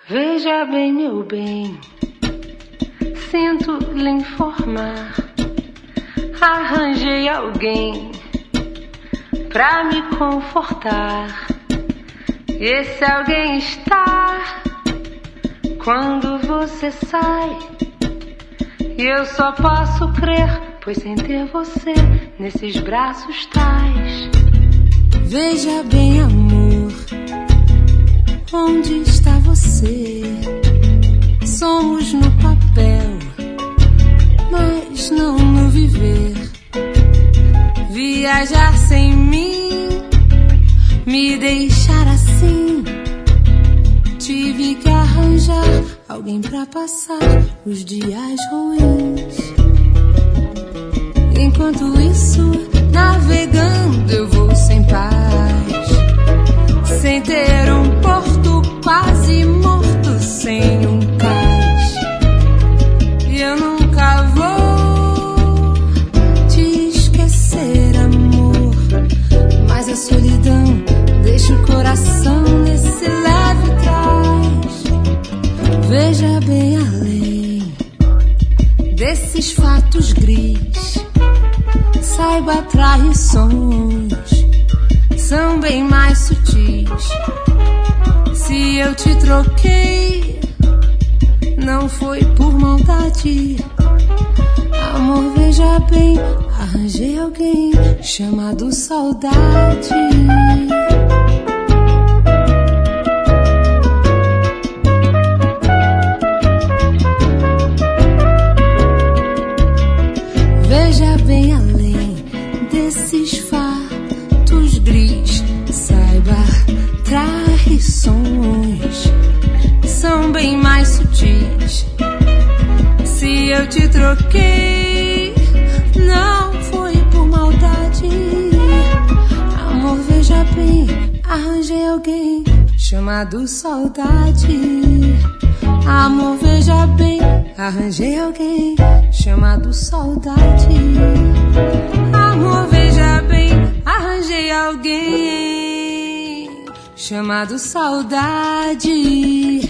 Veja bem, meu bem, sinto lhe informar, arranjei alguém pra me confortar. Esse alguém está quando você sai, e eu só posso crer, pois sem ter você nesses braços tais. Veja bem, amor, onde está você? Somos no papel, mas não no viver. Viajar sem mim, me deixar assim. Tive que arranjar alguém pra passar os dias ruins. Enquanto isso, navegando eu vou sem paz, sem ter um porto, quase morto, sem um cais. E eu nunca vou te esquecer, amor, mas a solidão deixa o coração nesse leve trás. Veja bem além desses fatos gris, saiba, traições são bem mais sutis. Se eu te troquei, não foi por maldade. Amor, veja bem, arranjei alguém chamado saudade. Veja bem além desses fatos gris, saiba, traições são bem mais sutis. Se eu te troquei, não foi por maldade. Amor, veja bem, arranjei alguém chamado saudade. Amor, veja bem, arranjei alguém chamado saudade. Amor, veja bem, arranjei alguém chamado saudade.